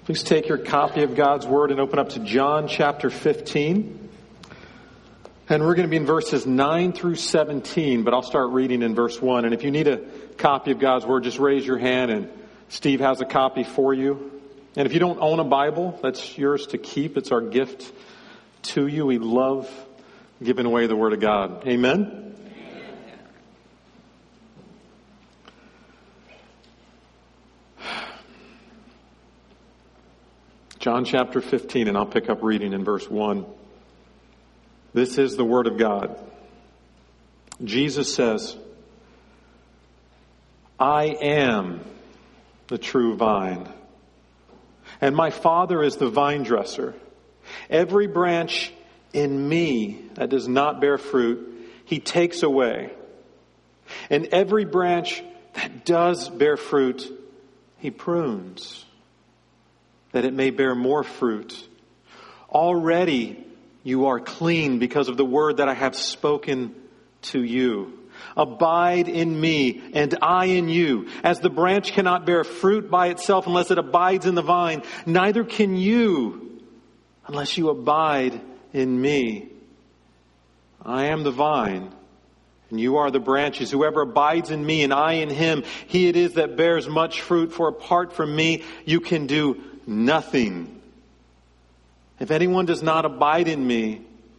Please take your copy of God's Word and open up to John chapter 15. And we're going to be in verses 9 through 17, but I'll start reading in verse 1. And if you need a copy of God's Word, just raise your hand and Steve has a copy for you. And if you don't own a Bible, that's yours to keep. It's our gift to you. We love giving away the Word of God. Amen? John chapter 15, and I'll pick up reading in verse 1. This is the Word of God. Jesus says, I am the true vine, and my Father is the vine dresser. Every branch in me that does not bear fruit, He takes away. And every branch that does bear fruit, He prunes, that it may bear more fruit. Already you are clean because of the word that I have spoken to you. Abide in me and I in you. As the branch cannot bear fruit by itself unless it abides in the vine, neither can you unless you abide in me. I am the vine, and you are the branches. Whoever abides in me and I in him, he it is that bears much fruit, for apart from me you can do nothing. If anyone does not abide in me,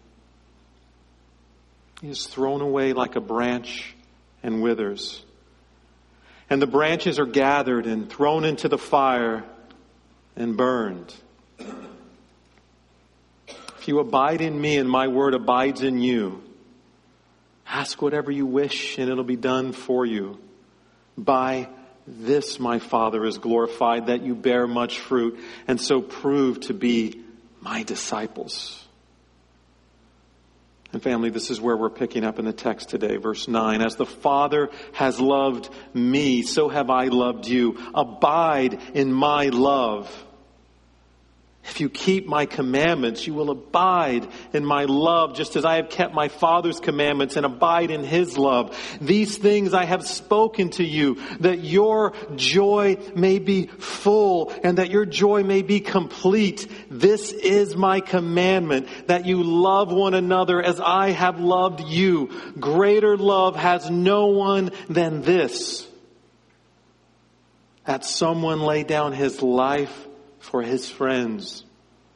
he is thrown away like a branch and withers. And the branches are gathered and thrown into the fire and burned. If you abide in me and my word abides in you, ask whatever you wish and it'll be done for you. By this my Father is glorified, that you bear much fruit and so prove to be my disciples. And family, this is where we're picking up in the text today. Verse 9, as the Father has loved me, so have I loved you. Abide in my love. If you keep my commandments, you will abide in my love, just as I have kept my Father's commandments and abide in his love. These things I have spoken to you, that your joy may be full and that your joy may be complete. This is my commandment, that you love one another as I have loved you. Greater love has no one than this, that someone lay down his life for his friends.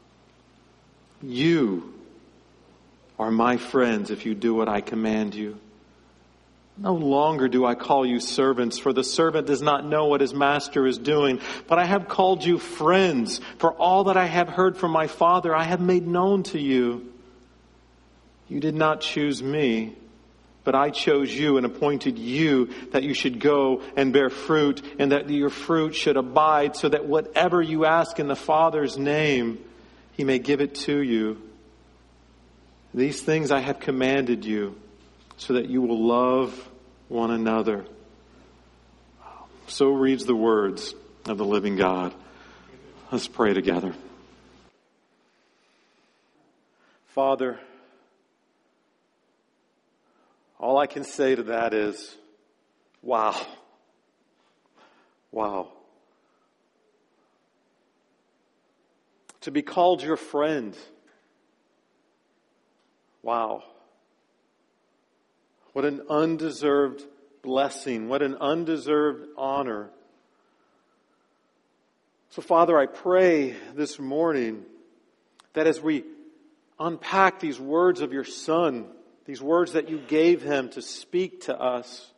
You are my friends if you do what I command you. No longer do I call you servants, for the servant does not know what his master is doing. But I have called you friends, for all that I have heard from my Father I have made known to you. You did not choose me, but I chose you and appointed you that you should go and bear fruit, and that your fruit should abide, so that whatever you ask in the Father's name, he may give it to you. These things I have commanded you, so that you will love one another. So reads the words of the living God. Let's pray together. Father, all I can say to that is, wow. Wow. To be called your friend. Wow. What an undeserved blessing. What an undeserved honor. So, Father, I pray this morning that as we unpack these words of your Son, these words that you gave him to speak to us,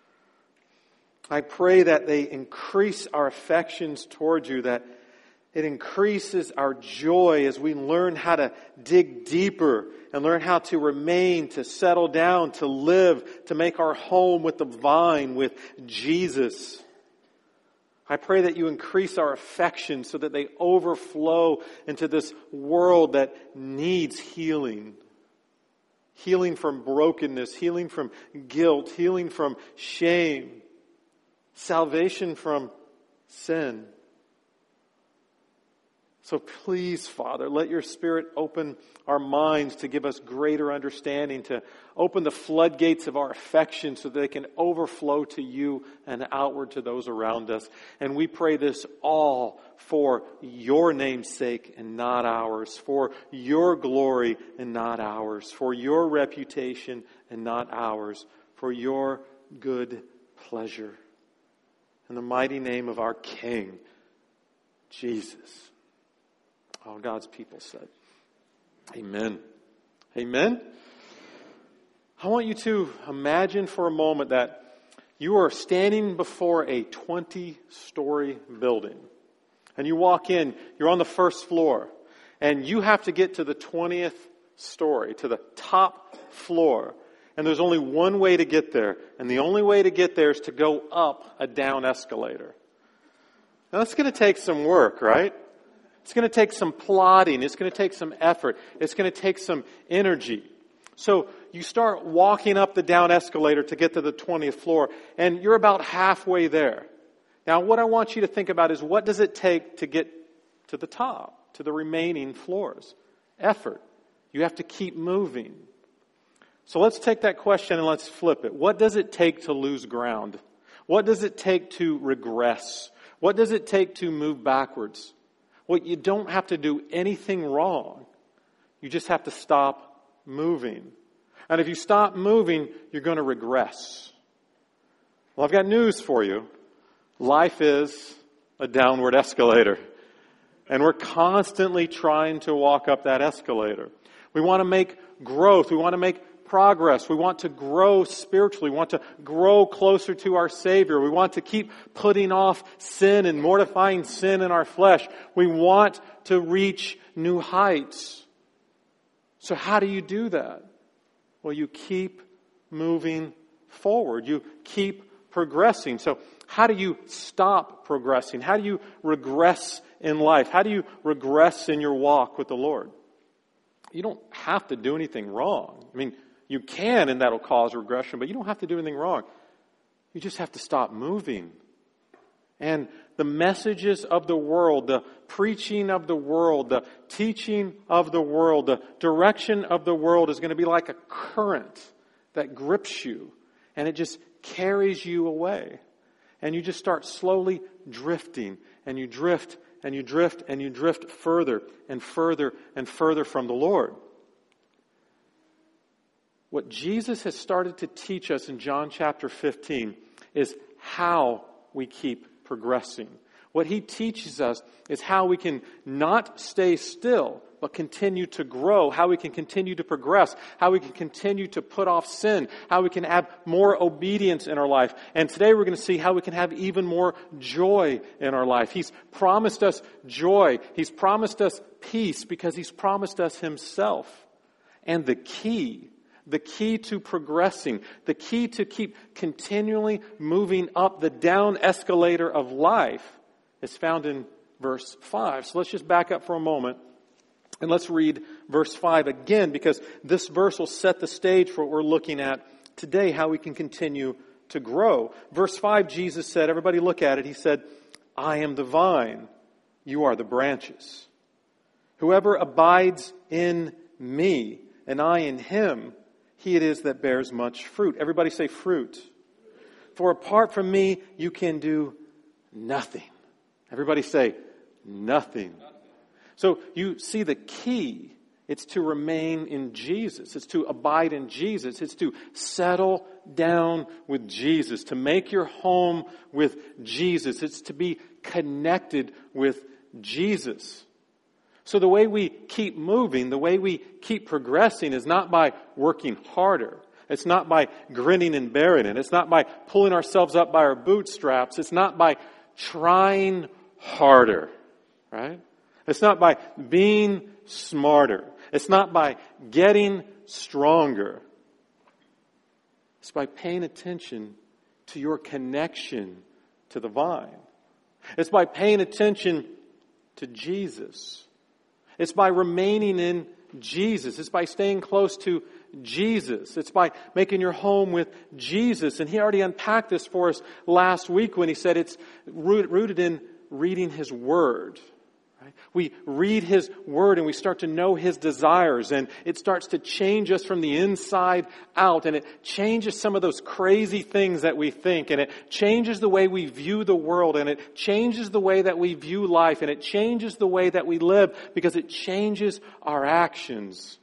I pray that they increase our affections toward you, that it increases our joy as we learn how to dig deeper and learn how to remain, to settle down, to live, to make our home with the vine, with Jesus. I pray that you increase our affections so that they overflow into this world that needs healing. Healing from brokenness, healing from guilt, healing from shame, salvation from sin. So please, Father, let your Spirit open our minds to give us greater understanding, to open the floodgates of our affection so that they can overflow to you and outward to those around us. And we pray this all for your name's sake and not ours, for your glory and not ours, for your reputation and not ours, for your good pleasure. In the mighty name of our King, Jesus. All God's people said, amen. Amen. I want you to imagine for a moment that you are standing before a 20-story building. And you walk in, you're on the first floor, and you have to get to the 20th story, to the top floor. And there's only one way to get there. And the only way to get there is to go up a down escalator. Now that's going to take some work, right? It's going to take some plotting. It's going to take some effort. It's going to take some energy. So you start walking up the down escalator to get to the 20th floor, and you're about halfway there. Now what I want you to think about is, what does it take to get to the top, to the remaining floors? Effort. You have to keep moving. So let's take that question and let's flip it. What does it take to lose ground? What does it take to regress? What does it take to move backwards? Well, you don't have to do anything wrong. You just have to stop moving. And if you stop moving, you're going to regress. Well, I've got news for you. Life is a downward escalator. And we're constantly trying to walk up that escalator. We want to make growth. We want to make progress. We want to grow spiritually. We want to grow closer to our Savior. We want to keep putting off sin and mortifying sin in our flesh. We want to reach new heights. So how do you do that? Well, you keep moving forward. You keep progressing. So how do you stop progressing? How do you regress in life? How do you regress in your walk with the Lord? You don't have to do anything wrong. I mean, you can, and that'll cause regression, but you don't have to do anything wrong. You just have to stop moving. And the messages of the world, the preaching of the world, the teaching of the world, the direction of the world is going to be like a current that grips you, and it just carries you away. And you just start slowly drifting, and you drift, and you drift, and you drift further and further and further from the Lord. What Jesus has started to teach us in John chapter 15 is how we keep progressing. What he teaches us is how we can not stay still, but continue to grow, how we can continue to progress, how we can continue to put off sin, how we can have more obedience in our life. And today we're going to see how we can have even more joy in our life. He's promised us joy. He's promised us peace because he's promised us himself. And the key to progressing, the key to keep continually moving up the down escalator of life is found in verse 5. So let's just back up for a moment and let's read verse 5 again, because this verse will set the stage for what we're looking at today, how we can continue to grow. Verse 5, Jesus said, everybody look at it, he said, I am the vine, you are the branches. Whoever abides in me and I in him, he it is that bears much fruit. Everybody say fruit. For apart from me, you can do nothing. Everybody say nothing. So you see the key. It's to remain in Jesus. It's to abide in Jesus. It's to settle down with Jesus. To make your home with Jesus. It's to be connected with Jesus. So the way we keep moving, the way we keep progressing is not by working harder. It's not by grinning and bearing it. It's not by pulling ourselves up by our bootstraps. It's not by trying harder, right? It's not by being smarter. It's not by getting stronger. It's by paying attention to your connection to the vine. It's by paying attention to Jesus. It's by remaining in Jesus. It's by staying close to Jesus. It's by making your home with Jesus. And he already unpacked this for us last week when he said it's rooted in reading his word. We read His Word and we start to know His desires, and it starts to change us from the inside out, and it changes some of those crazy things that we think, and it changes the way we view the world, and it changes the way that we view life, and it changes the way that we live because it changes our actions.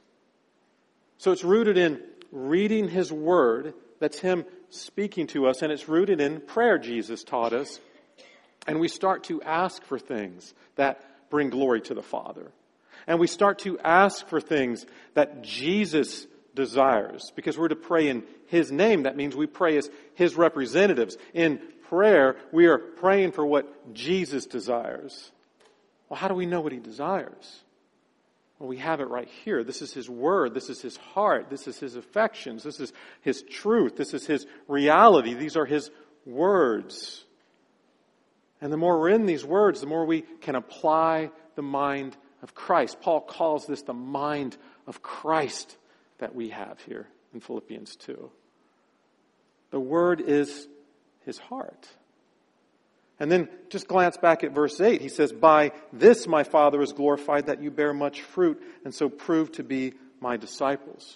So it's rooted in reading His Word, that's Him speaking to us, and it's rooted in prayer, Jesus taught us, and we start to ask for things that bring glory to the Father. And we start to ask for things that Jesus desires, because we're to pray in His name. That means we pray as His representatives. In prayer, we are praying for what Jesus desires. Well, how do we know what He desires? Well, we have it right here. This is His Word. This is His heart. This is His affections. This is His truth. This is His reality. These are His words. And the more we're in these words, the more we can apply the mind of Christ. Paul calls this the mind of Christ that we have here in Philippians 2. The Word is His heart. And then just glance back at verse 8. He says, "By this my Father is glorified, that you bear much fruit, and so prove to be my disciples."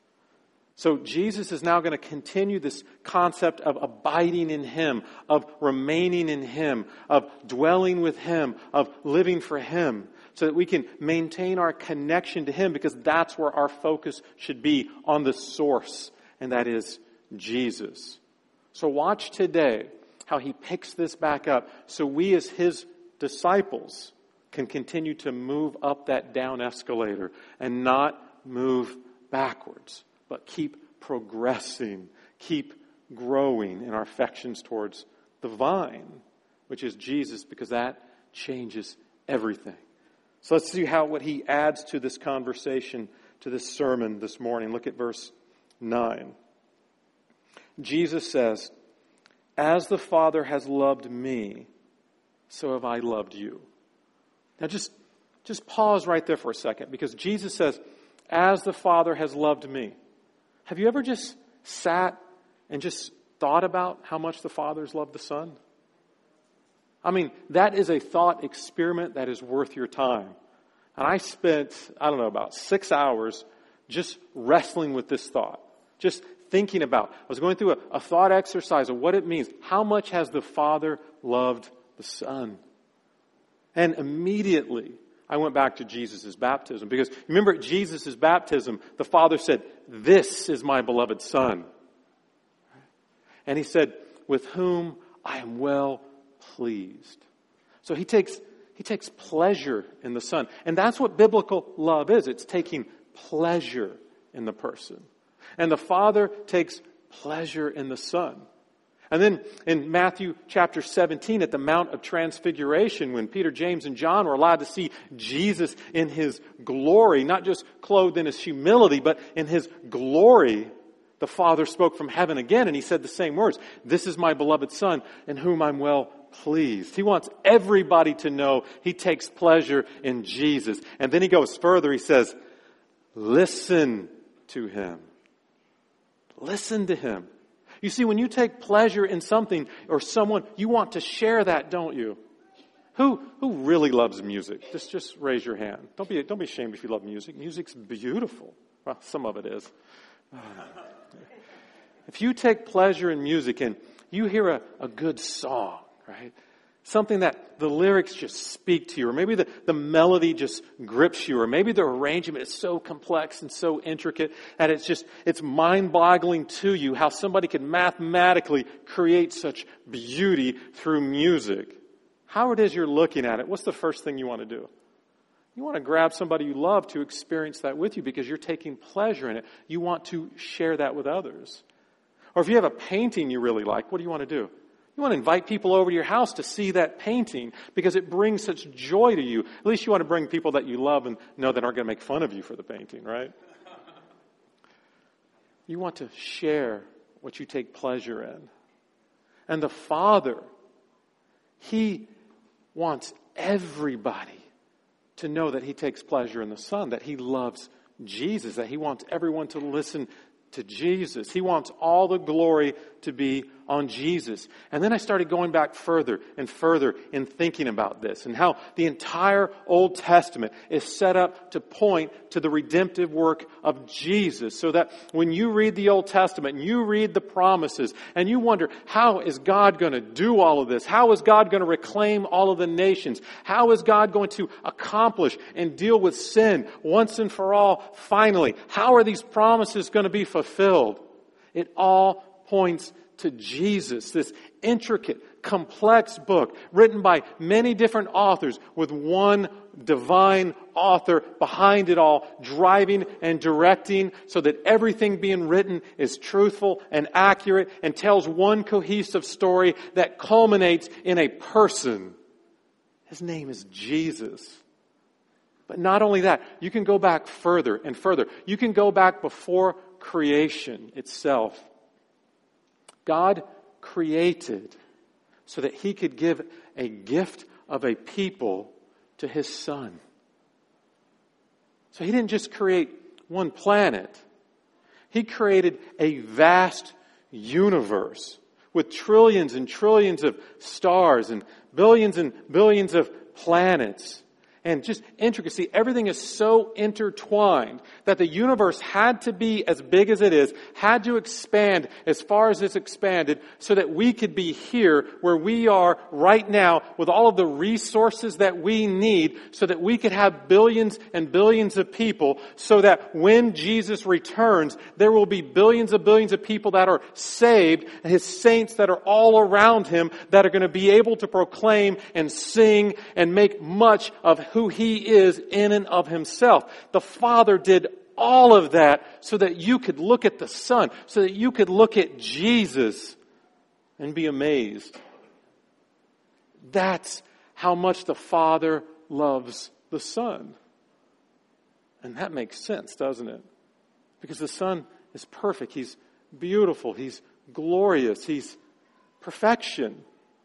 So Jesus is now going to continue this concept of abiding in Him, of remaining in Him, of dwelling with Him, of living for Him, so that we can maintain our connection to Him, because that's where our focus should be, on the source, and that is Jesus. So watch today how He picks this back up, so we as His disciples can continue to move up that down escalator and not move backwards, but keep progressing, keep growing in our affections towards the vine, which is Jesus, because that changes everything. So let's see what He adds to this conversation, to this sermon this morning. Look at verse 9. Jesus says, "As the Father has loved me, so have I loved you." Now just pause right there for a second, because Jesus says, "As the Father has loved me." Have you ever just sat and just thought about how much the Father's loved the Son? I mean, that is a thought experiment that is worth your time. And I spent, about 6 hours just wrestling with this thought. Just thinking about. I was going through a thought exercise of what it means. How much has the Father loved the Son? And immediately I went back to Jesus' baptism, because remember at Jesus' baptism, the Father said, "This is my beloved Son." And He said, "With whom I am well pleased." So He takes pleasure in the Son. And that's what biblical love is. It's taking pleasure in the person. And the Father takes pleasure in the Son. And then in Matthew chapter 17, at the Mount of Transfiguration, when Peter, James, and John were allowed to see Jesus in His glory, not just clothed in His humility, but in His glory, the Father spoke from heaven again, and He said the same words, "This is my beloved Son, in whom I'm well pleased." He wants everybody to know He takes pleasure in Jesus. And then He goes further. He says, "Listen to Him." Listen to Him. You see, when you take pleasure in something or someone, you want to share that, don't you? Who really loves music? Just raise your hand. Don't be ashamed if you love music. Music's beautiful. Well, some of it is. If you take pleasure in music and you hear a good song, right? Something that the lyrics just speak to you, or maybe the melody just grips you, or maybe the arrangement is so complex and so intricate that it's mind-boggling to you how somebody could mathematically create such beauty through music. How it is you're looking at it, what's the first thing you want to do? You want to grab somebody you love to experience that with you, because you're taking pleasure in it. You want to share that with others. Or if you have a painting you really like, what do you want to do? You want to invite people over to your house to see that painting, because it brings such joy to you. At least you want to bring people that you love and know that aren't going to make fun of you for the painting, right? You want to share what you take pleasure in. And the Father, He wants everybody to know that He takes pleasure in the Son, that He loves Jesus, that He wants everyone to listen to Jesus. He wants all the glory to be on Jesus. And then I started going back further and further in thinking about this and how the entire Old Testament is set up to point to the redemptive work of Jesus. So that when you read the Old Testament and you read the promises and you wonder, how is God going to do all of this? How is God going to reclaim all of the nations? How is God going to accomplish and deal with sin once and for all? Finally, how are these promises going to be fulfilled? It all points to Jesus, this intricate, complex book written by many different authors with one divine author behind it all, driving and directing so that everything being written is truthful and accurate and tells one cohesive story that culminates in a person. His name is Jesus. But not only that, you can go back further and further. You can go back before creation itself. God created so that He could give a gift of a people to His Son. So He didn't just create one planet. He created a vast universe with trillions and trillions of stars and billions of planets. And just intricacy, everything is so intertwined that the universe had to be as big as it is, had to expand as far as it's expanded so that we could be here where we are right now with all of the resources that we need so that we could have billions and billions of people so that when Jesus returns, there will be billions of people that are saved and His saints that are all around Him that are going to be able to proclaim and sing and make much of who He is in and of Himself. The Father did all of that so that you could look at the Son, so that you could look at Jesus and be amazed. That's how much the Father loves the Son. And that makes sense, doesn't it? Because the Son is perfect. He's beautiful. He's glorious. He's perfection.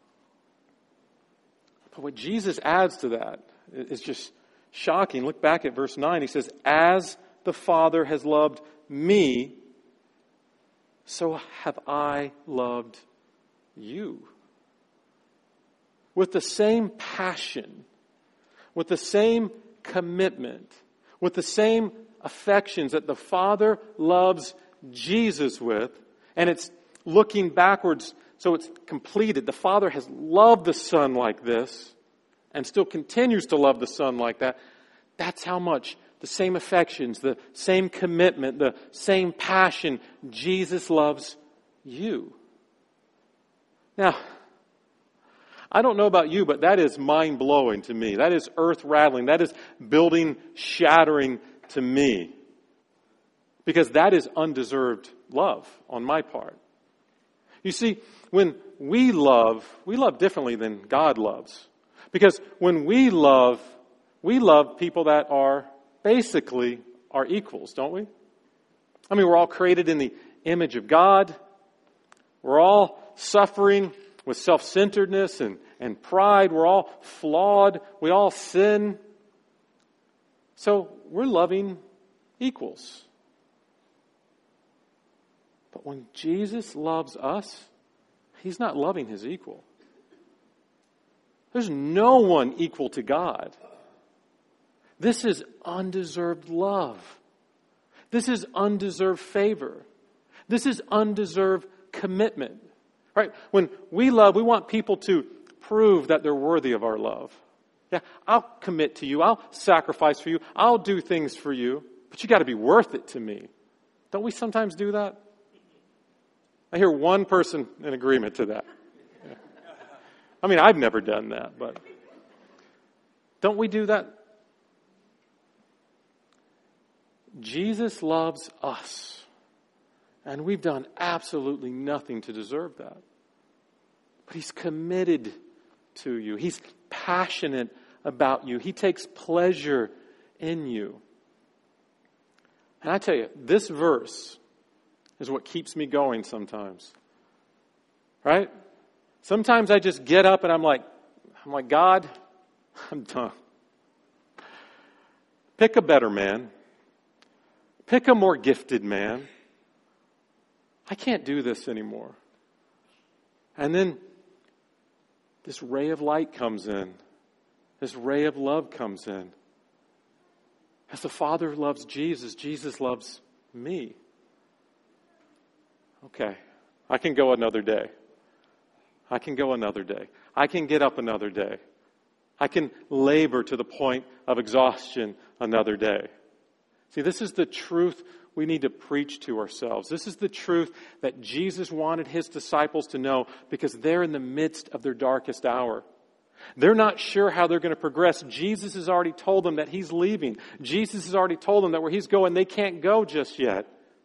But what Jesus adds to that is just shocking. Look back at verse 9. He says, as the Father has loved me, so have I loved you. With the same passion, with the same commitment, with the same affections that the Father loves Jesus with, and it's looking backwards, so it's completed. The Father has loved the Son like this, and still continues to love the Son like that. That's how much the same affections, the same commitment, the same passion, Jesus loves you. Now, I don't know about you, but that is mind-blowing to me. That is earth-rattling. That is building-shattering to me. Because that is undeserved love on my part. You see, when we love differently than God loves. Because when we love people that are basically our equals, don't we? I mean, we're all created in the image of God. We're all suffering with self-centeredness and pride. We're all flawed. We all sin. So we're loving equals. But when Jesus loves us, He's not loving His equal. There's no one equal to God. This is undeserved love. This is undeserved favor. This is undeserved commitment. Right? When we love, we want people to prove that they're worthy of our love. Yeah, I'll commit to you. I'll sacrifice for you. I'll do things for you. But you got to be worth it to me. Don't we sometimes do that? I hear one person in agreement to that. Yeah. I mean, I've never done that, but don't we do that? Jesus loves us, and we've done absolutely nothing to deserve that. But He's committed to you. He's passionate about you. He takes pleasure in you. And I tell you, this verse is what keeps me going sometimes. Right? Sometimes I just get up and I'm like, God, I'm done. Pick a better man. Pick a more gifted man. I can't do this anymore. And then this ray of light comes in. This ray of love comes in. As the Father loves Jesus, Jesus loves me. Okay, I can go another day. I can go another day. I can get up another day. I can labor to the point of exhaustion another day. See, this is the truth we need to preach to ourselves. This is the truth that Jesus wanted His disciples to know because they're in the midst of their darkest hour. They're not sure how they're going to progress. Jesus has already told them that He's leaving. Jesus has already told them that where He's going, they can't go just yet.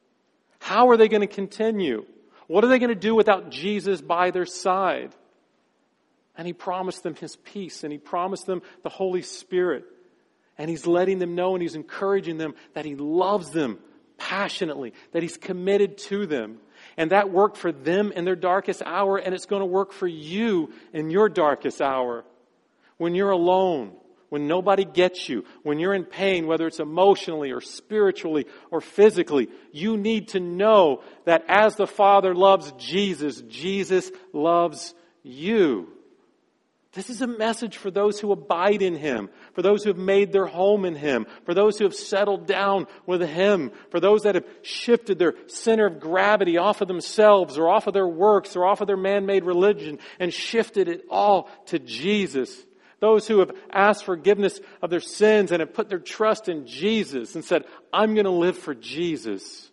How are they going to continue? What are they going to do without Jesus by their side? And He promised them His peace, and He promised them the Holy Spirit. And He's letting them know and He's encouraging them that He loves them passionately, that He's committed to them. And that worked for them in their darkest hour, and it's going to work for you in your darkest hour. When you're alone, when nobody gets you, when you're in pain, whether it's emotionally or spiritually or physically, you need to know that as the Father loves Jesus, Jesus loves you. This is a message for those who abide in Him, for those who have made their home in Him, for those who have settled down with Him, for those that have shifted their center of gravity off of themselves or off of their works or off of their man-made religion and shifted it all to Jesus. Those who have asked forgiveness of their sins and have put their trust in Jesus and said, I'm going to live for Jesus.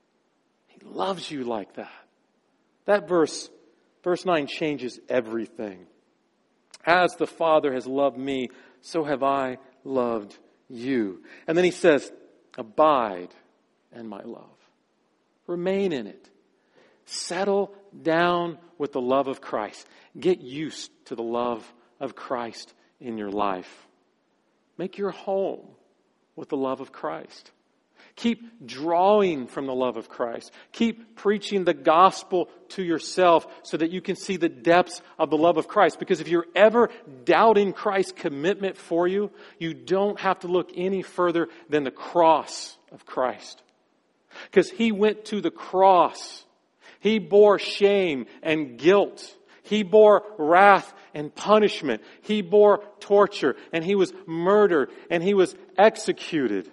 He loves you like that. That verse 9 changes everything. As the Father has loved me, so have I loved you. And then He says, abide in my love. Remain in it. Settle down with the love of Christ. Get used to the love of Christ in your life. Make your home with the love of Christ. Keep drawing from the love of Christ. Keep preaching the gospel to yourself so that you can see the depths of the love of Christ. Because if you're ever doubting Christ's commitment for you, you don't have to look any further than the cross of Christ. Because He went to the cross. He bore shame and guilt. He bore wrath and punishment. He bore torture, and He was murdered, and He was executed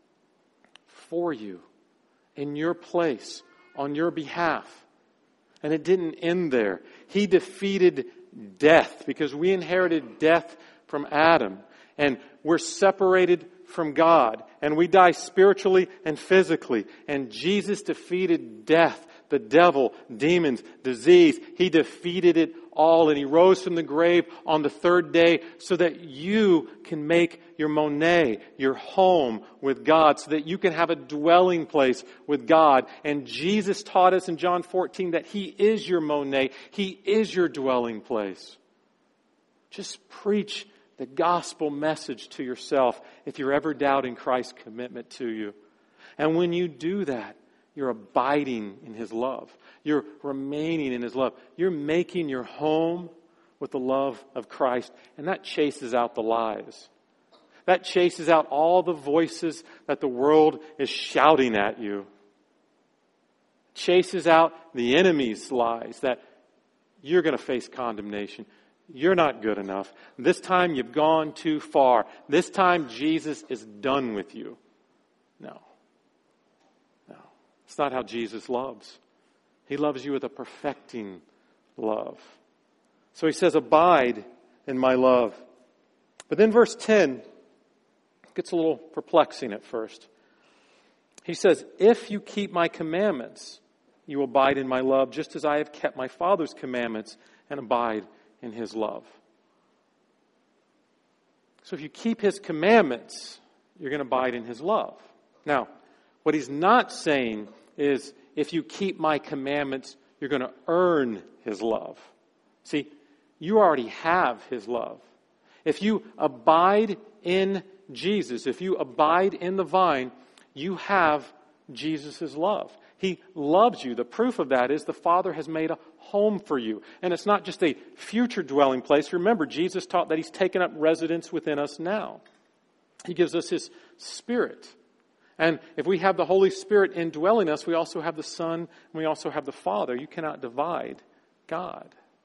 for you, in your place, on your behalf. And it didn't end there. He defeated death because we inherited death from Adam. And we're separated from God. And we die spiritually and physically. And Jesus defeated death, the devil, demons, disease. He defeated it all. And He rose from the grave on the third day so that you can make your monē, your home with God, so that you can have a dwelling place with God. And Jesus taught us in John 14 that He is your monē. He is your dwelling place. Just preach the gospel message to yourself if you're ever doubting Christ's commitment to you. And when you do that, you're abiding in His love. You're remaining in His love. You're making your home with the love of Christ. And that chases out the lies. That chases out all the voices that the world is shouting at you. Chases out the enemy's lies that you're going to face condemnation. You're not good enough. This time you've gone too far. This time Jesus is done with you. No. It's not how Jesus loves. He loves you with a perfecting love. So He says, abide in my love. But then verse 10 gets a little perplexing at first. He says, if you keep my commandments, you will abide in my love, just as I have kept my Father's commandments and abide in His love. So if you keep His commandments, you're going to abide in His love. Now, what He's not saying is, if you keep my commandments, you're going to earn His love. See, you already have His love. If you abide in Jesus, if you abide in the vine, you have Jesus' love. He loves you. The proof of that is the Father has made a home for you. And it's not just a future dwelling place. Remember, Jesus taught that He's taken up residence within us now. He gives us His Spirit. And if we have the Holy Spirit indwelling us, we also have the Son and we also have the Father. You cannot divide God.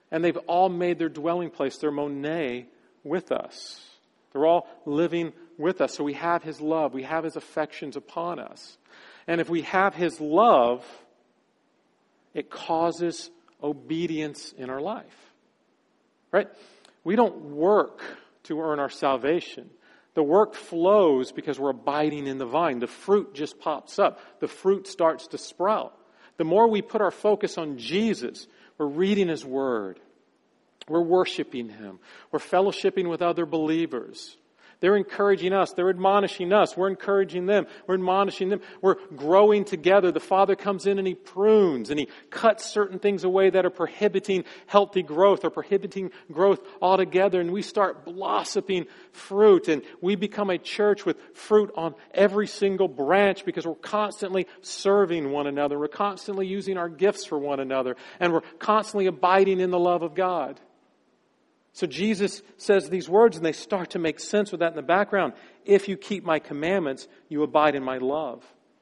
And they've all made their dwelling place, their Monet, with us. They're all living with us. So we have His love. We have His affections upon us. And if we have His love, it causes obedience in our life. Right? We don't work to earn our salvation. The work flows because we're abiding in the vine. The fruit just pops up. The fruit starts to sprout. The more we put our focus on Jesus, we're reading His Word. We're worshiping Him. We're fellowshipping with other believers. They're encouraging us. They're admonishing us. We're encouraging them. We're admonishing them. We're growing together. The Father comes in and He prunes and He cuts certain things away that are prohibiting healthy growth or prohibiting growth altogether. And we start blossoming fruit. And we become a church with fruit on every single branch because we're constantly serving one another. We're constantly using our gifts for one another. And we're constantly abiding in the love of God. So Jesus says these words and they start to make sense with that in the background. If you keep my commandments, you abide in my love.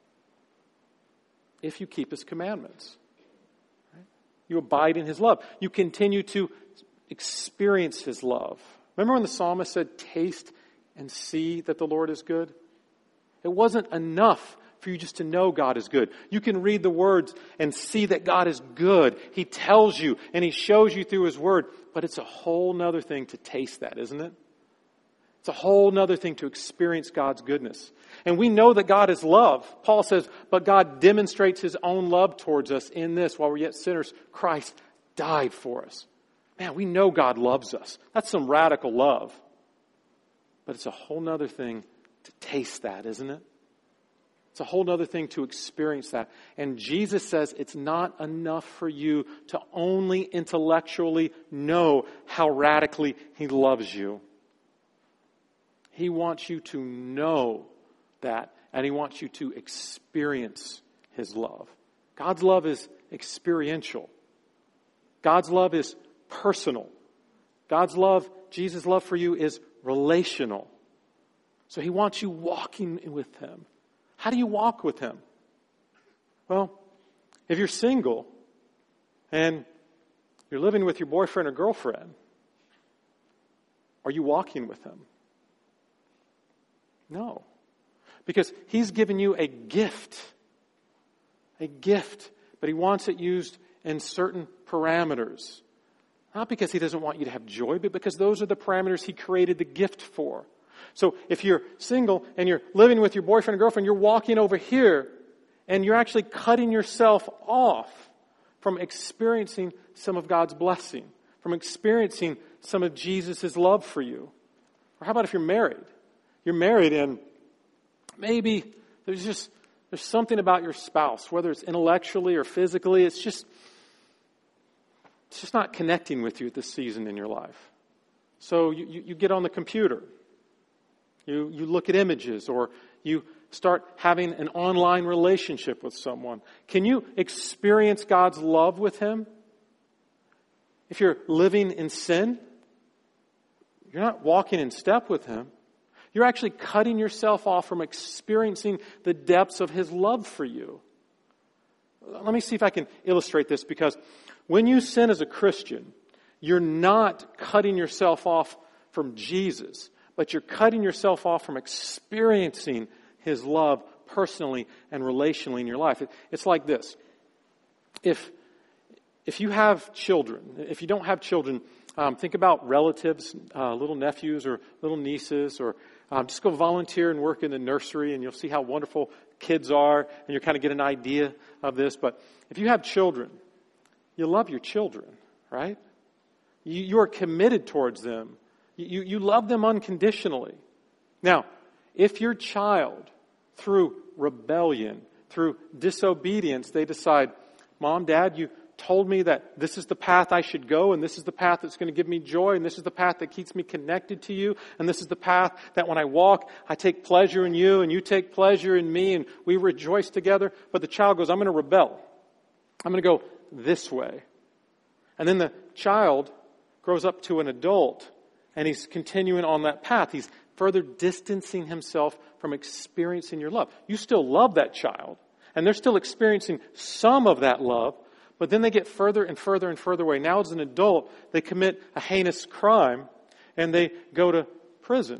If you keep His commandments. Right? You abide in His love. You continue to experience His love. Remember when the psalmist said, taste and see that the Lord is good? It wasn't enough for you just to know God is good. You can read the words and see that God is good. He tells you and He shows you through His Word. But it's a whole nother thing to taste that, isn't it? It's a whole nother thing to experience God's goodness. And we know that God is love. Paul says, but God demonstrates His own love towards us in this. While we're yet sinners, Christ died for us. Man, we know God loves us. That's some radical love. But it's a whole nother thing to taste that, isn't it? It's a whole other thing to experience that. And Jesus says it's not enough for you to only intellectually know how radically He loves you. He wants you to know that, and He wants you to experience His love. God's love is experiential. God's love is personal. God's love, Jesus' love for you is relational. So He wants you walking with Him. How do you walk with Him? Well, if you're single and you're living with your boyfriend or girlfriend, are you walking with Him? No. Because He's given you a gift. A gift. But He wants it used in certain parameters. Not because He doesn't want you to have joy, but because those are the parameters He created the gift for. So if you're single and you're living with your boyfriend or girlfriend, you're walking over here and you're actually cutting yourself off from experiencing some of God's blessing, from experiencing some of Jesus' love for you. Or how about if you're married? You're married and maybe there's something about your spouse, whether it's intellectually or physically, it's just not connecting with you at this season in your life. So you get on the computer. You look at images or you start having an online relationship with someone. Can you experience God's love with Him? If you're living in sin, you're not walking in step with Him. You're actually cutting yourself off from experiencing the depths of His love for you. Let me see if I can illustrate this, because when you sin as a Christian, you're not cutting yourself off from Jesus, but you're cutting yourself off from experiencing His love personally and relationally in your life. It's like this. If you have children, if you don't have children, think about relatives, little nephews or little nieces, or just go volunteer and work in the nursery and you'll see how wonderful kids are and you'll kind of get an idea of this. But if you have children, you love your children, right? You are committed towards them. You love them unconditionally. Now, if your child, through rebellion, through disobedience, they decide, Mom, Dad, you told me that this is the path I should go, and this is the path that's going to give me joy, and this is the path that keeps me connected to you, and this is the path that when I walk, I take pleasure in you, and you take pleasure in me, and we rejoice together. But the child goes, I'm going to rebel. I'm going to go this way. And then the child grows up to an adult, and he's continuing on that path. He's further distancing himself from experiencing your love. You still love that child, and they're still experiencing some of that love, But then they get further and further and further away. Now as an adult, they commit a heinous crime and they go to prison.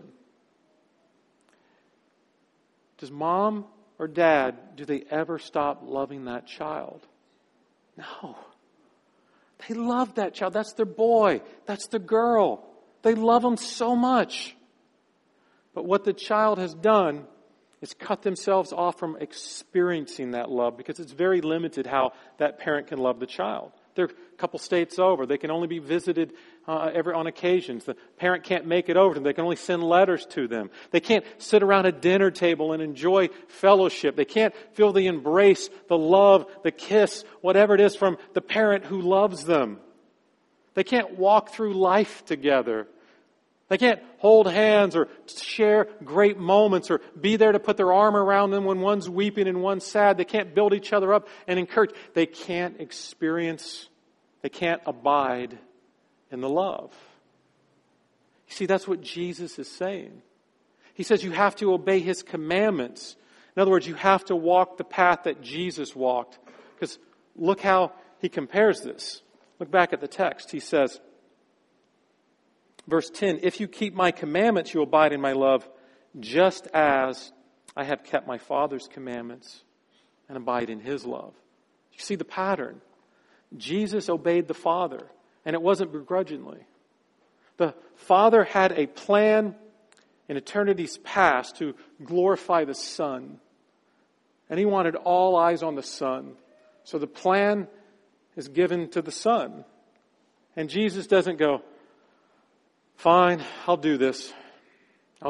Does mom or dad, do they ever stop loving that child? No. They love that child. That's their boy. That's the girl. They love them so much. But what the child has done is cut themselves off from experiencing that love, because it's very limited how that parent can love the child. They're a couple states over. They can only be visited on occasions. The parent can't make it over to them. They can only send letters to them. They can't sit around a dinner table and enjoy fellowship. They can't feel the embrace, the love, the kiss, whatever it is from the parent who loves them. They can't walk through life together. They can't hold hands or share great moments or be there to put their arm around them when one's weeping and one's sad. They can't build each other up and encourage. They can't abide in the love. You see, that's what Jesus is saying. He says you have to obey His commandments. In other words, you have to walk the path that Jesus walked. Because look how He compares this. Look back at the text. He says, verse 10, if you keep my commandments, you will abide in my love, just as I have kept my Father's commandments and abide in His love. You see the pattern. Jesus obeyed the Father, and it wasn't begrudgingly. The Father had a plan in eternity's past to glorify the Son, and He wanted all eyes on the Son. So the plan is given to the Son. And Jesus doesn't go, fine, I'll do this. No.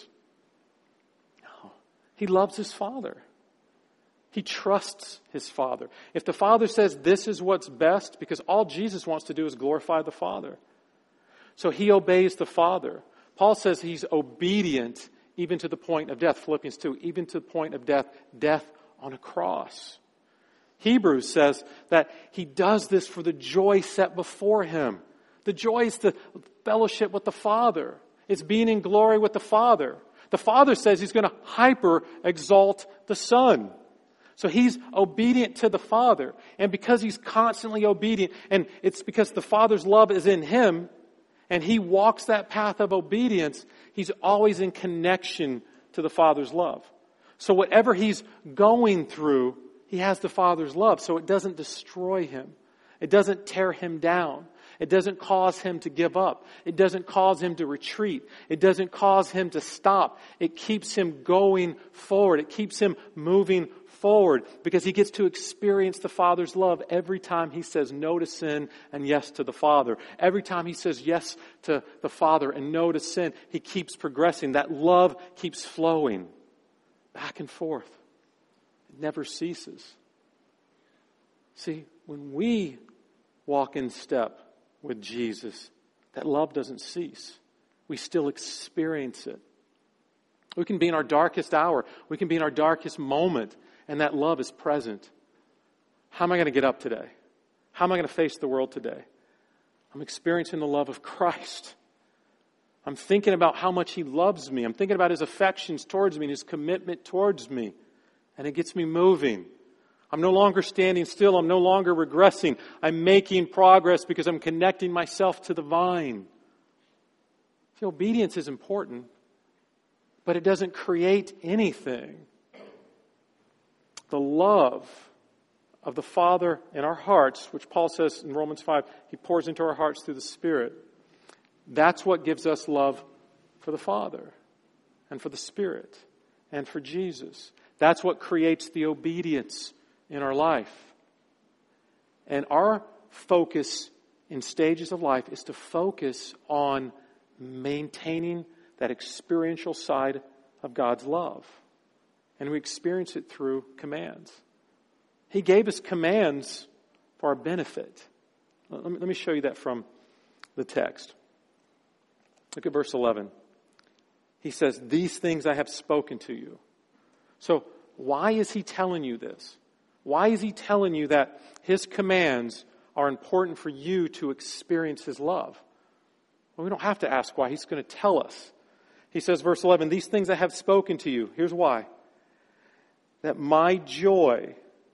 He loves His Father. He trusts His Father. If the Father says this is what's best, because all Jesus wants to do is glorify the Father. So He obeys the Father. Paul says He's obedient even to the point of death. Philippians 2, even to the point of death on a cross. Hebrews says that He does this for the joy set before Him. The joy is the fellowship with the Father. It's being in glory with the Father. The Father says He's going to hyper-exalt the Son. So He's obedient to the Father. And because He's constantly obedient, and it's because the Father's love is in Him, and He walks that path of obedience, He's always in connection to the Father's love. So whatever He's going through, He has the Father's love. So it doesn't destroy Him. It doesn't tear Him down. It doesn't cause Him to give up. It doesn't cause Him to retreat. It doesn't cause Him to stop. It keeps Him going forward. It keeps Him moving forward because He gets to experience the Father's love every time He says no to sin and yes to the Father. Every time He says yes to the Father and no to sin, He keeps progressing. That love keeps flowing back and forth. It never ceases. See, when we walk in step with Jesus, that love doesn't cease. We still experience it. We can be in our darkest hour. We can be in our darkest moment, and that love is present. How am I going to get up today? How am I going to face the world today? I'm experiencing the love of Christ. I'm thinking about how much He loves me. I'm thinking about His affections towards me and His commitment towards me. And it gets me moving. I'm no longer standing still. I'm no longer regressing. I'm making progress because I'm connecting myself to the vine. See, obedience is important, but it doesn't create anything. The love of the Father in our hearts, which Paul says in Romans 5, He pours into our hearts through the Spirit. That's what gives us love for the Father and for the Spirit and for Jesus. That's what creates the obedience in our life. And our focus in stages of life is to focus on maintaining that experiential side of God's love. And we experience it through commands. He gave us commands for our benefit. Let me show you that from the text. Look at verse 11. He says, "These things I have spoken to you." So why is He telling you this? Why is He telling you that His commands are important for you to experience His love? Well, we don't have to ask why. He's going to tell us. He says, verse 11, "These things I have spoken to you." Here's why. "That my joy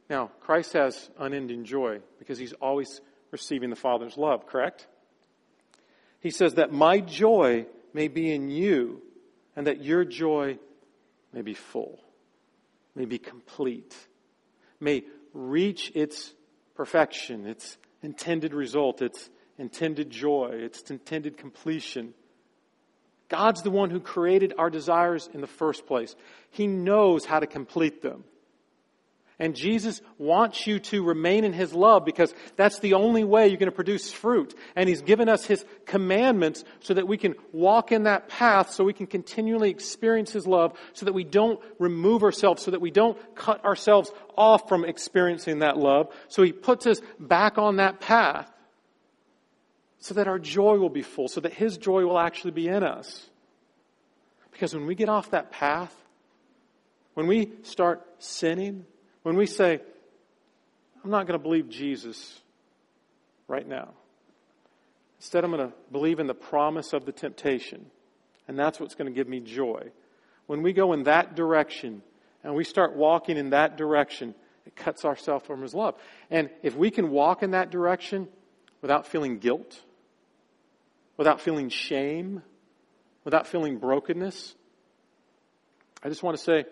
Now, Christ has unending joy because he's always receiving the Father's love, correct? He says that my joy may be in you and that your joy may be full, may be complete, may reach its perfection, its intended result, its intended joy, its intended completion. God's the one who created our desires in the first place. He knows how to complete them. And Jesus wants you to remain in His love because that's the only way you're going to produce fruit. And He's given us His commandments so that we can walk in that path, so we can continually experience His love, so that we don't remove ourselves, so that we don't cut ourselves off from experiencing that love. So He puts us back on that path so that our joy will be full, so that His joy will actually be in us. Because when we get off that path, when we start sinning, when we say, I'm not going to believe Jesus right now. Instead, I'm going to believe in the promise of the temptation. And that's what's going to give me joy. When we go in that direction and we start walking in that direction, it cuts ourselves from His love. And if we can walk in that direction without feeling guilt, without feeling shame, without feeling brokenness, I just want to say,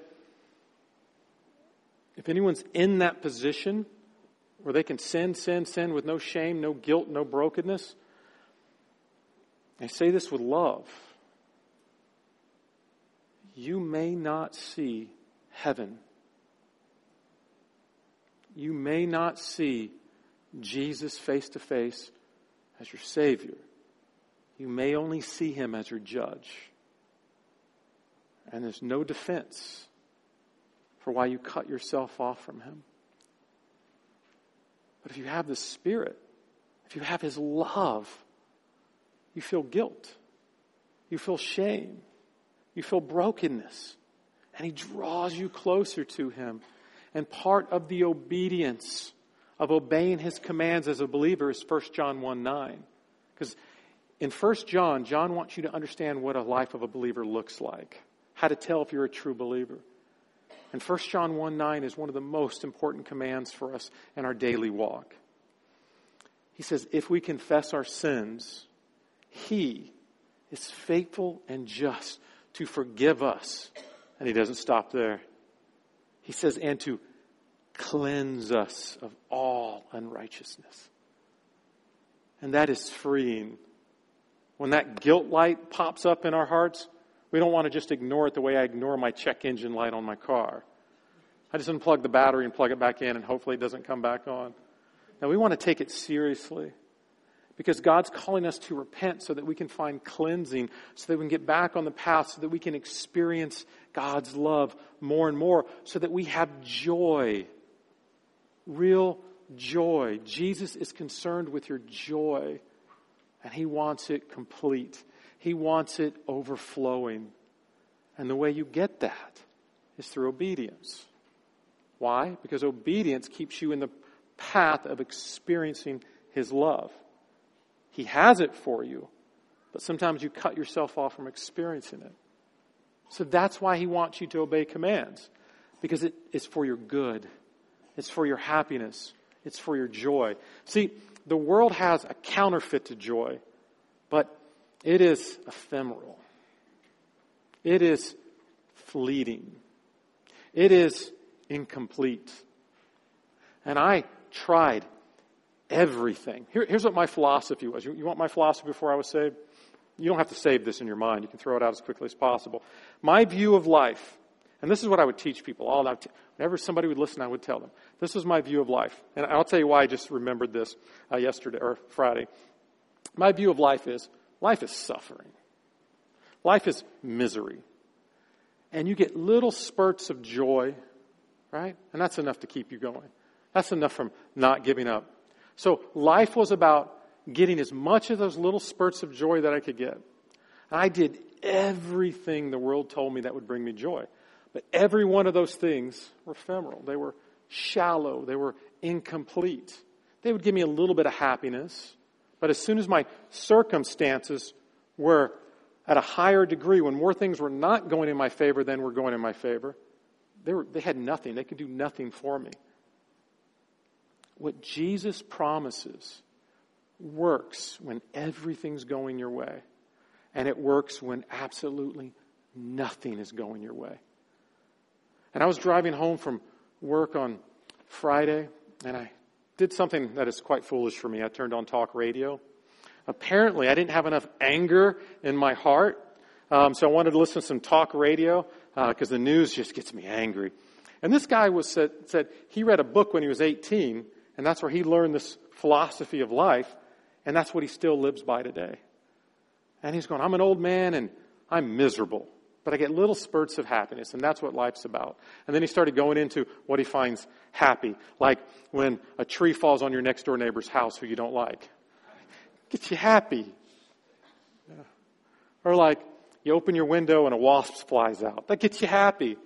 if anyone's in that position where they can sin with no shame, no guilt, no brokenness, I say this with love. You may not see heaven. You may not see Jesus face to face as your Savior. You may only see Him as your judge. And there's no defense for why you cut yourself off from Him. But if you have the Spirit, if you have His love, you feel guilt. You feel shame. You feel brokenness. And He draws you closer to Him. And part of the obedience of obeying His commands as a believer is 1 John 1:9. Because in 1 John, John wants you to understand what a life of a believer looks like. How to tell if you're a true believer. And 1 John 1:9 is one of the most important commands for us in our daily walk. He says, if we confess our sins, He is faithful and just to forgive us. And He doesn't stop there. He says, and to cleanse us of all unrighteousness. And that is freeing. When that guilt light pops up in our hearts, we don't want to just ignore it the way I ignore my check engine light on my car. I just unplug the battery and plug it back in and hopefully it doesn't come back on. Now we want to take it seriously because God's calling us to repent so that we can find cleansing, so that we can get back on the path, so that we can experience God's love more and more, so that we have joy, real joy. Jesus is concerned with your joy and He wants it complete. He wants it overflowing. And the way you get that is through obedience. Why? Because obedience keeps you in the path of experiencing His love. He has it for you, but sometimes you cut yourself off from experiencing it. So that's why He wants you to obey commands. Because it is for your good. It's for your happiness. It's for your joy. See, the world has a counterfeit to joy, but it is ephemeral. It is fleeting. It is incomplete. And I tried everything. Here's what my philosophy was. You want my philosophy before I was saved? You don't have to save this in your mind. You can throw it out as quickly as possible. My view of life, and this is what I would teach people. Whenever somebody would listen, I would tell them. This was my view of life. And I'll tell you why I just remembered this yesterday or Friday. My view of life is suffering. Life is misery. And you get little spurts of joy, right? And that's enough to keep you going. That's enough from not giving up. So life was about getting as much of those little spurts of joy that I could get. And I did everything the world told me that would bring me joy. But every one of those things were ephemeral. They were shallow. They were incomplete. They would give me a little bit of happiness. But as soon as my circumstances were at a higher degree, when more things were not going in my favor than were going in my favor, they had nothing. They could do nothing for me. What Jesus promises works when everything's going your way. And it works when absolutely nothing is going your way. And I was driving home from work on Friday, and I did something that is quite foolish for me. I turned on talk radio. Apparently, I didn't have enough anger in my heart, so I wanted to listen to some talk radio because the news just gets me angry. And this guy said he read a book when he was 18, and that's where he learned this philosophy of life, and that's what he still lives by today. And he's going, I'm an old man and I'm miserable, but I get little spurts of happiness, and that's what life's about. And then he started going into what he finds happy, like when a tree falls on your next door neighbor's house who you don't like. Gets you happy. Yeah. Or like you open your window and a wasp flies out. That gets you happy.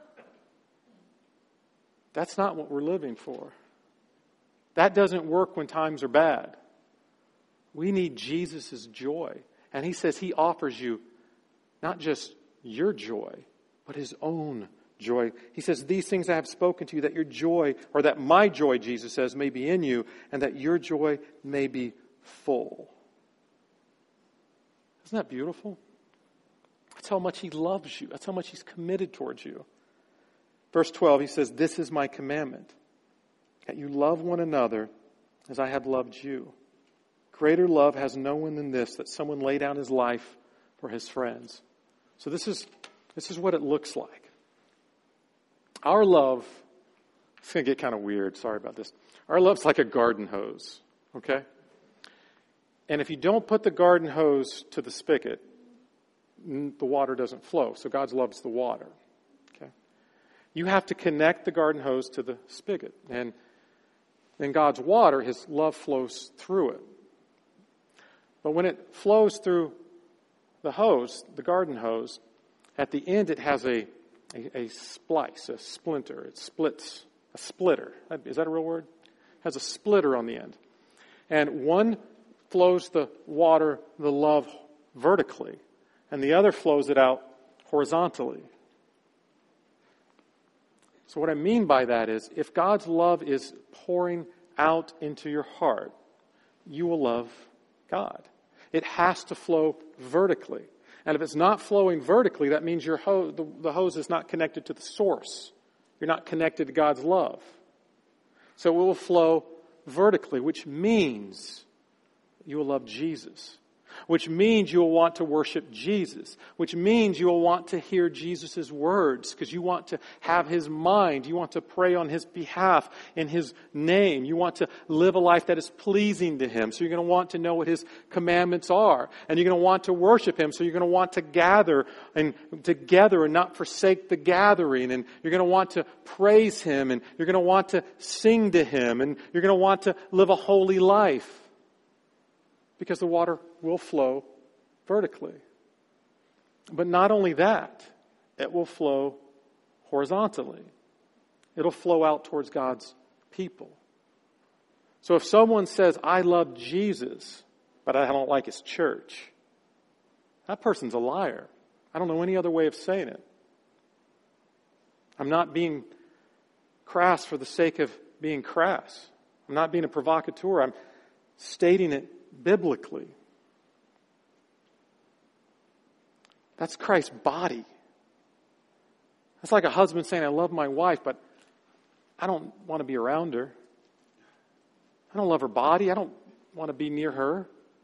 That's not what we're living for. That doesn't work when times are bad. We need Jesus' joy. And he says he offers you not just your joy, but his own joy. He says, these things I have spoken to you, that your joy, or that my joy, Jesus says, may be in you, and that your joy may be full. Isn't that beautiful? That's how much he loves you. That's how much he's committed towards you. Verse 12, he says, this is my commandment, that you love one another as I have loved you. Greater love has no one than this, that someone lay down his life for his friends. So this is what it looks like. Our love, it's going to get kind of weird. Sorry about this. Our love's like a garden hose, okay? And if you don't put the garden hose to the spigot, the water doesn't flow. So God's love's the water, okay? You have to connect the garden hose to the spigot. And in God's water, his love flows through it. But when it flows through the hose, the garden hose, at the end it has a splice, a splinter. It splits, a splitter. Is that a real word? It has a splitter on the end. And one flows the water, the love, vertically, and the other flows it out horizontally. So what I mean by that is, if God's love is pouring out into your heart, you will love God. It has to flow vertically. And if it's not flowing vertically, that means the hose is not connected to the source. You're not connected to God's love. So it will flow vertically, which means you will love Jesus. Which means you will want to worship Jesus. Which means you will want to hear Jesus' words because you want to have his mind. You want to pray on his behalf in his name. You want to live a life that is pleasing to him. So you're going to want to know what his commandments are. And you're going to want to worship him. So you're going to want to gather and together and not forsake the gathering. And you're going to want to praise him. And you're going to want to sing to him. And you're going to want to live a holy life. Because the water will flow vertically. But not only that, it will flow horizontally. It'll flow out towards God's people. So if someone says, I love Jesus, but I don't like his church, that person's a liar. I don't know any other way of saying it. I'm not being crass for the sake of being crass. I'm not being a provocateur. I'm stating it biblically. That's Christ's body. That's like a husband saying, I love my wife, but I don't want to be around her. I don't love her body. I don't want to be near her.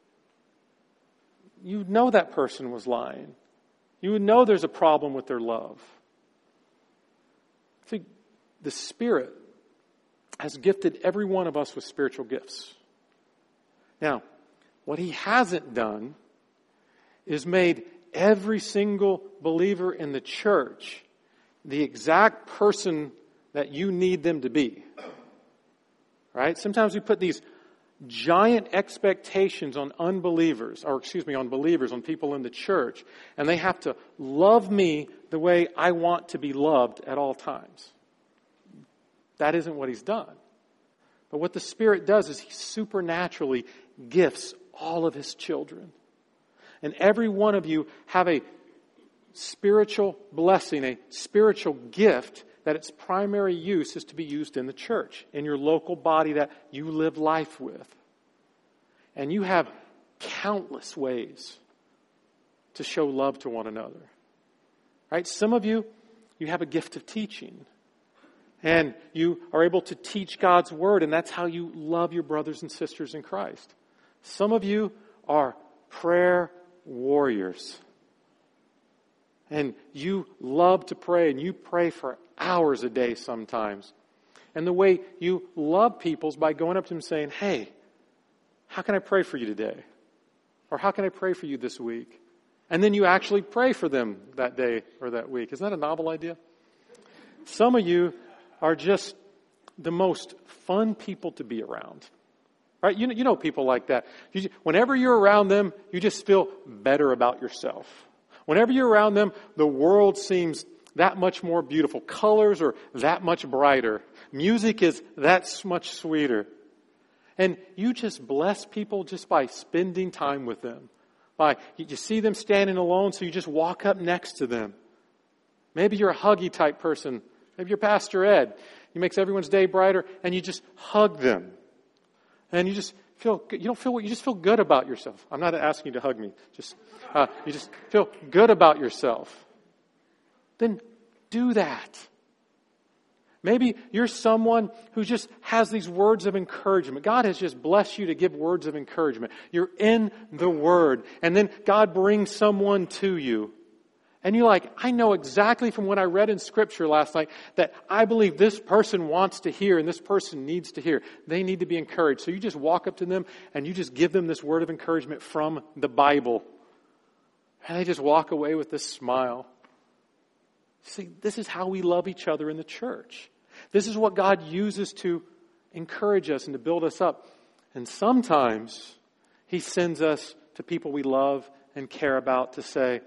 You know that person was lying. You would know there's a problem with their love. See, the Spirit has gifted every one of us with spiritual gifts. Now, what he hasn't done is made every single believer in the church the exact person that you need them to be. Right? Sometimes we put these giant expectations on believers, on people in the church, and they have to love me the way I want to be loved at all times. That isn't what he's done. But what the Spirit does is he supernaturally gifts all of his children. And every one of you have a spiritual blessing, a spiritual gift that its primary use is to be used in the church, in your local body that you live life with. And you have countless ways to show love to one another. Right? Some of you have a gift of teaching. And you are able to teach God's Word, and that's how you love your brothers and sisters in Christ. Some of you are prayer warriors. And you love to pray, and you pray for hours a day sometimes. And the way you love people is by going up to them and saying, hey, how can I pray for you today? Or how can I pray for you this week? And then you actually pray for them that day or that week. Isn't that a novel idea? Some of you are just the most fun people to be around. Right? You know people like that. Whenever you're around them, you just feel better about yourself. Whenever you're around them, the world seems that much more beautiful. Colors are that much brighter. Music is that much sweeter. And you just bless people just by spending time with them. You see them standing alone, so you just walk up next to them. Maybe you're a huggy type person. Maybe you're Pastor Ed. He makes everyone's day brighter, and you just hug them. And you just feel good. You just feel good about yourself. I'm not asking you to hug me. You just feel good about yourself. Then do that. Maybe you're someone who just has these words of encouragement. God has just blessed you to give words of encouragement. You're in the Word. And then God brings someone to you. And you're like, I know exactly from what I read in Scripture last night that I believe this person wants to hear and this person needs to hear. They need to be encouraged. So you just walk up to them and you just give them this word of encouragement from the Bible. And they just walk away with this smile. See, this is how we love each other in the church. This is what God uses to encourage us and to build us up. And sometimes He sends us to people we love and care about to say,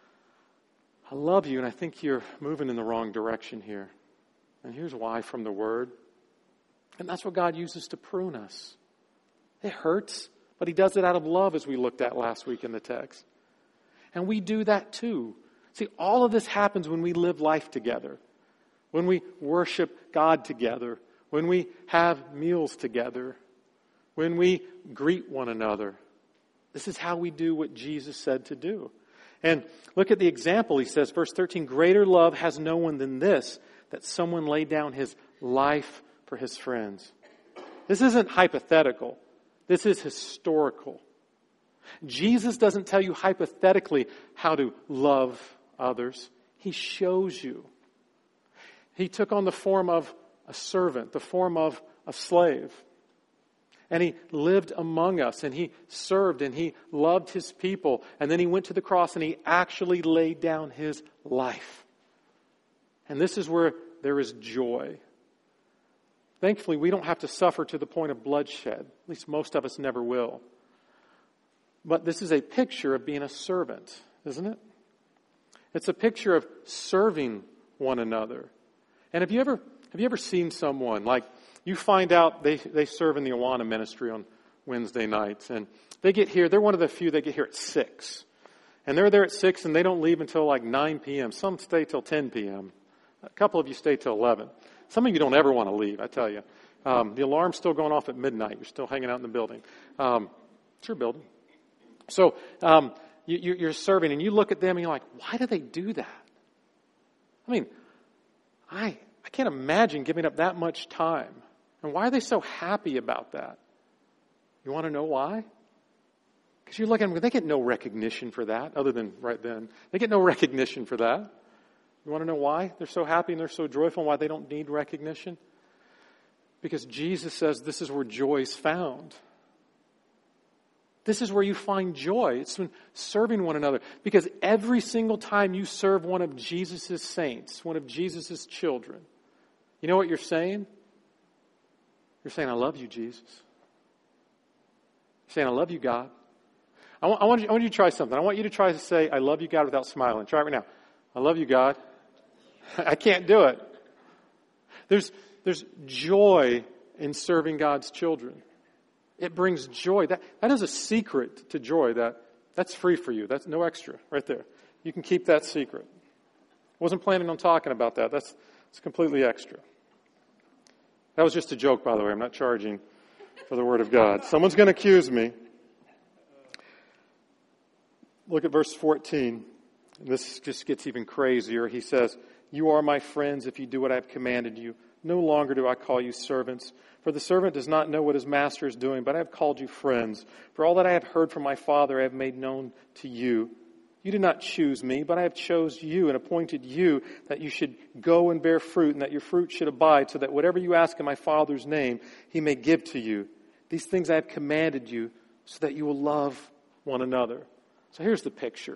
I love you, and I think you're moving in the wrong direction here. And here's why from the Word. And that's what God uses to prune us. It hurts, but He does it out of love, as we looked at last week in the text. And we do that too. See, all of this happens when we live life together. When we worship God together. When we have meals together. When we greet one another. This is how we do what Jesus said to do. And look at the example. He says, verse 13, greater love has no one than this, that someone lay down his life for his friends. This isn't hypothetical. This is historical. Jesus doesn't tell you hypothetically how to love others. He shows you. He took on the form of a servant, the form of a slave. And He lived among us, and He served, and He loved His people. And then He went to the cross, and He actually laid down His life. And this is where there is joy. Thankfully, we don't have to suffer to the point of bloodshed. At least most of us never will. But this is a picture of being a servant, isn't it? It's a picture of serving one another. And have you ever seen someone, like you find out they serve in the Awana ministry on Wednesday nights, and they get here, they're one of the few that get here at 6. And they're there at 6 and they don't leave until like 9 p.m. Some stay till 10 p.m. A couple of you stay till 11. Some of you don't ever want to leave, I tell you. The alarm's still going off at midnight. You're still hanging out in the building. It's your building. So you're serving, and you look at them and you're like, why do they do that? I mean, I can't imagine giving up that much time. And why are they so happy about that? You want to know why? Because you look at them, they get no recognition for that, other than right then. They get no recognition for that. You want to know why they're so happy and they're so joyful and why they don't need recognition? Because Jesus says this is where joy is found. This is where you find joy. It's when serving one another. Because every single time you serve one of Jesus' saints, one of Jesus' children, you know what you're saying? You're saying, I love you, Jesus. You're saying, I love you, God. I want you to try something. I want you to try to say, I love you, God, without smiling. Try it right now. I love you, God. I can't do it. There's joy in serving God's children. It brings joy. That is a secret to joy. That's free for you. That's no extra right there. You can keep that secret. Wasn't planning on talking about that. It's completely extra. That was just a joke, by the way. I'm not charging for the Word of God. Someone's going to accuse me. Look at verse 14. This just gets even crazier. He says, "You are my friends if you do what I have commanded you. No longer do I call you servants. For the servant does not know what his master is doing, but I have called you friends. For all that I have heard from my Father I have made known to you. You did not choose me, but I have chose you and appointed you that you should go and bear fruit, and that your fruit should abide, so that whatever you ask in my Father's name, he may give to you. These things I have commanded you, so that you will love one another." So here's the picture.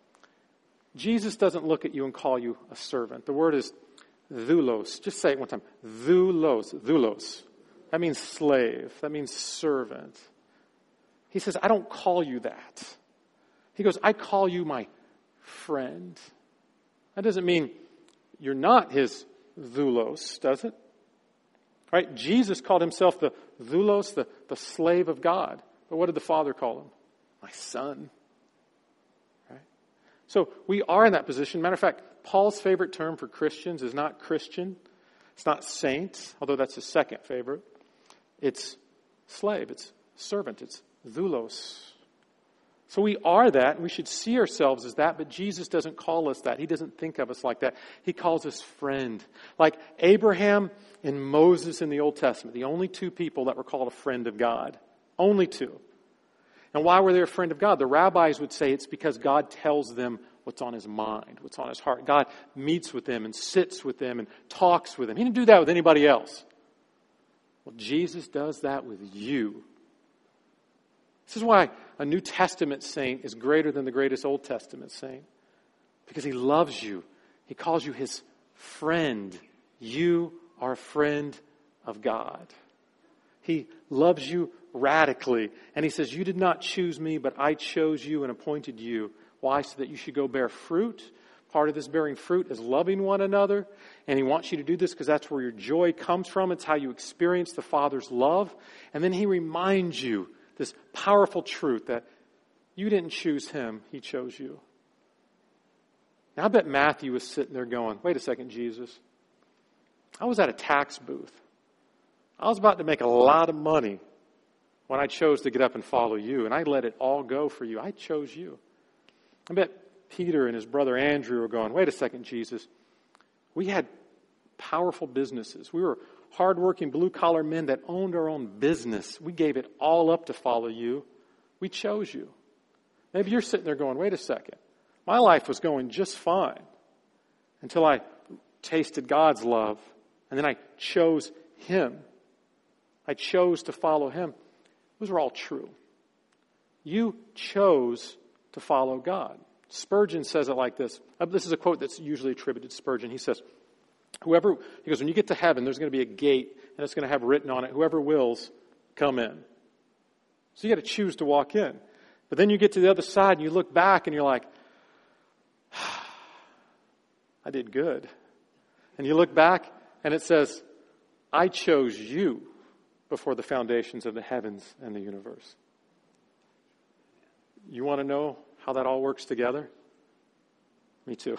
Jesus doesn't look at you and call you a servant. The word is doulos. Just say it one time. Doulos. Doulos. That means slave. That means servant. He says, I don't call you that. He goes, I call you my friend. That doesn't mean you're not his doulos, does it? Right? Jesus called himself the doulos, the slave of God. But what did the Father call him? My son. Right? So we are in that position. Matter of fact, Paul's favorite term for Christians is not Christian. It's not saint, although that's his second favorite. It's slave. It's servant. It's doulos. So we are that, and we should see ourselves as that, but Jesus doesn't call us that. He doesn't think of us like that. He calls us friend. Like Abraham and Moses in the Old Testament, the only two people that were called a friend of God. Only two. And why were they a friend of God? The rabbis would say it's because God tells them what's on his mind, what's on his heart. God meets with them and sits with them and talks with them. He didn't do that with anybody else. Well, Jesus does that with you. This is why a New Testament saint is greater than the greatest Old Testament saint. Because he loves you. He calls you his friend. You are a friend of God. He loves you radically. And he says, you did not choose me, but I chose you and appointed you. Why? So that you should go bear fruit. Part of this bearing fruit is loving one another. And he wants you to do this because that's where your joy comes from. It's how you experience the Father's love. And then he reminds you this powerful truth that you didn't choose him, he chose you. Now I bet Matthew was sitting there going, wait a second, Jesus. I was at a tax booth. I was about to make a lot of money when I chose to get up and follow you. And I let it all go for you. I chose you. I bet Peter and his brother Andrew were going, wait a second, Jesus. We had powerful businesses. We were hardworking blue-collar men that owned our own business. We gave it all up to follow you. We chose you. Maybe you're sitting there going, wait a second. My life was going just fine until I tasted God's love, and then I chose him. I chose to follow him. Those are all true. You chose to follow God. Spurgeon says it like this. This is a quote that's usually attributed to Spurgeon. He says, he goes, when you get to heaven, there's going to be a gate, and it's going to have written on it, whoever wills, come in. So you got to choose to walk in. But then you get to the other side, and you look back, and you're like, I did good. And you look back, and it says, I chose you before the foundations of the heavens and the universe. You want to know how that all works together? Me too.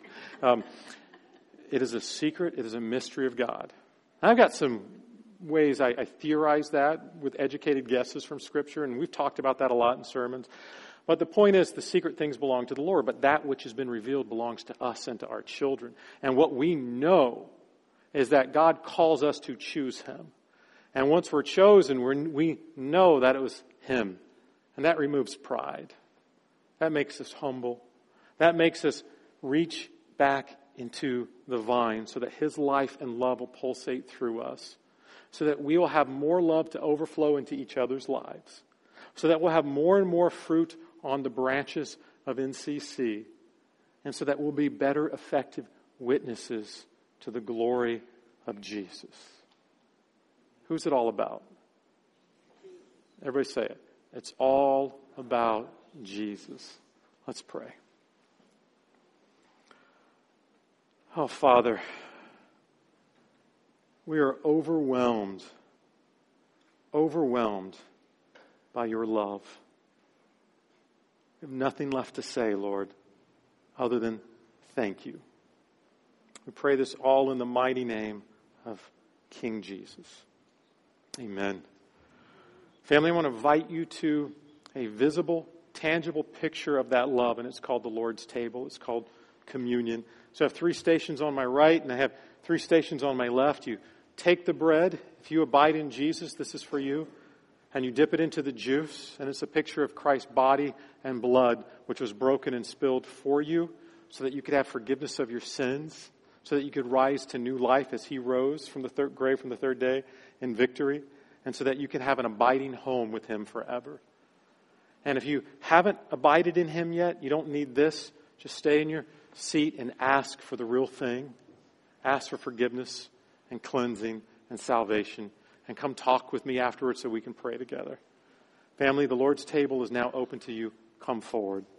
It is a secret. It is a mystery of God. And I've got some ways I theorize that with educated guesses from Scripture, and we've talked about that a lot in sermons. But the point is, the secret things belong to the Lord, but that which has been revealed belongs to us and to our children. And what we know is that God calls us to choose him. And once we're chosen, we know that it was him. And that removes pride. That makes us humble. That makes us reach back into the vine so that his life and love will pulsate through us. So that we will have more love to overflow into each other's lives. So that we'll have more and more fruit on the branches of NCC. And so that we'll be better, effective witnesses to the glory of Jesus. Who's it all about? Everybody say it. It's all about Jesus. Let's pray. Oh, Father, we are overwhelmed by your love. We have nothing left to say, Lord, other than thank you. We pray this all in the mighty name of King Jesus. Amen. Family, I want to invite you to a visible, tangible picture of that love, and it's called the Lord's table. It's called communion. So I have 3 stations on my right, and I have 3 stations on my left. You take the bread. If you abide in Jesus, this is for you. And you dip it into the juice, and it's a picture of Christ's body and blood, which was broken and spilled for you, so that you could have forgiveness of your sins, so that you could rise to new life as He rose from the grave from the 3rd day in victory, and so that you can have an abiding home with Him forever. And if you haven't abided in Him yet, you don't need this. Just stay in your seat and ask for the real thing. Ask for forgiveness and cleansing and salvation. And come talk with me afterwards so we can pray together. Family, the Lord's table is now open to you. Come forward.